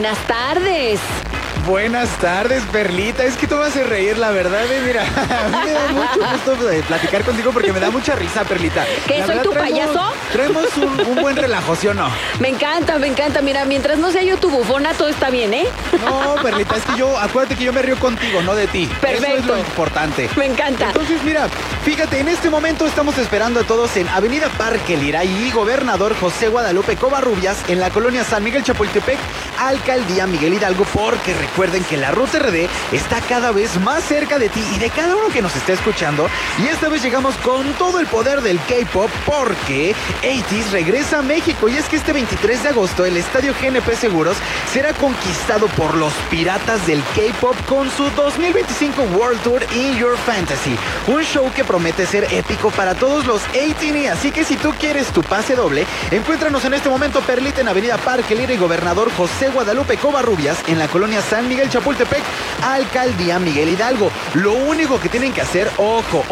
Buenas tardes. Buenas tardes, Perlita. Es que tú me haces reír, la verdad. Mira, a mí me da mucho gusto platicar contigo porque me da mucha risa, Perlita. ¿Qué, la soy verdad, tu payaso? Traemos un buen relajo, ¿sí o no? Me encanta. Mira, mientras no sea yo tu bufona, todo está bien, ¿eh? No, Perlita, es que acuérdate que yo me río contigo, no de ti. Perfecto. Eso es lo importante. Me encanta. Entonces, mira, fíjate, en este momento estamos esperando a todos en Avenida Parque Lira y Gobernador José Guadalupe Covarrubias en la colonia San Miguel Chapultepec, Alcaldía Miguel Hidalgo, porque recuerden que la Ruta RD está cada vez más cerca de ti y de cada uno que nos está escuchando. Y esta vez llegamos con todo el poder del K-Pop porque 80s regresa a México. Y es que este 23 de agosto el estadio GNP Seguros será conquistado por los piratas del K-Pop con su 2025 World Tour In Your Fantasy. Un show que promete ser épico para todos los 80s. Así que si tú quieres tu pase doble, encuéntranos en este momento, Perlita, en Avenida Parque Lira y Gobernador José Guadalupe Covarrubias en la colonia San Miguel Chapultepec, Alcaldía Miguel Hidalgo. Lo único que tienen que hacer, ojo,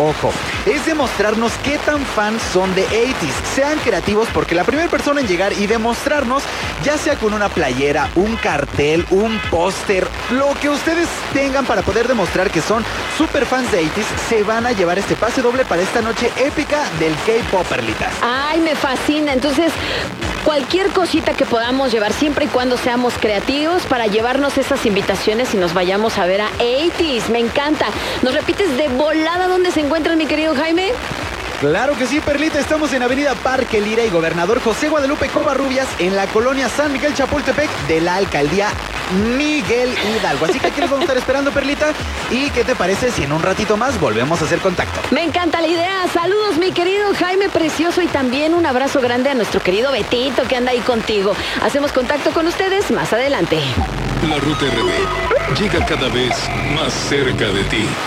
es demostrarnos qué tan fans son de 80s. Sean creativos porque la primera persona en llegar y demostrarnos, ya sea con una playera, un cartel, un póster, lo que ustedes tengan para poder demostrar que son super fans de 80s, se van a llevar este pase doble para esta noche épica del K-Pop, Perlita. Ay, me fascina. Entonces, cualquier cosita que podamos llevar, siempre y cuando seamos creativos, para llevarnos esas invitaciones y nos vayamos a ver a 80s. Me encanta. ¿Nos repites de volada dónde se encuentran, mi querido Jaime? Claro que sí, Perlita, estamos en Avenida Parque Lira y Gobernador José Guadalupe Covarrubias en la colonia San Miguel Chapultepec de la Alcaldía Miguel Hidalgo. Así que aquí los vamos a estar esperando, Perlita. ¿Y qué te parece si en un ratito más volvemos a hacer contacto? Me encanta la idea. Saludos, mi querido Jaime Precioso, y también un abrazo grande a nuestro querido Betito que anda ahí contigo. Hacemos contacto con ustedes más adelante. La Ruta RD llega cada vez más cerca de ti.